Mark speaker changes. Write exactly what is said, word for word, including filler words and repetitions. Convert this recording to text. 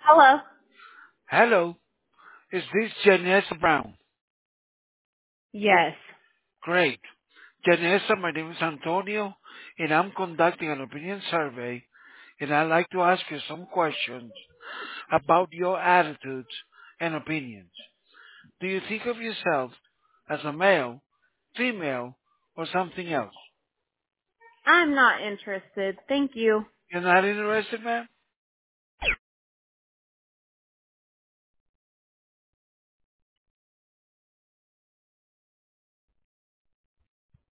Speaker 1: Hello.
Speaker 2: Hello, is this Janessa Brown?
Speaker 1: Yes.
Speaker 2: Great. Janessa, my name is Antonio, and I'm conducting an opinion survey, and I'd like to ask you some questions about your attitudes and opinions. Do you think of yourself as a male, female, or something else?
Speaker 1: I'm not interested. Thank you.
Speaker 2: You're not interested, ma'am?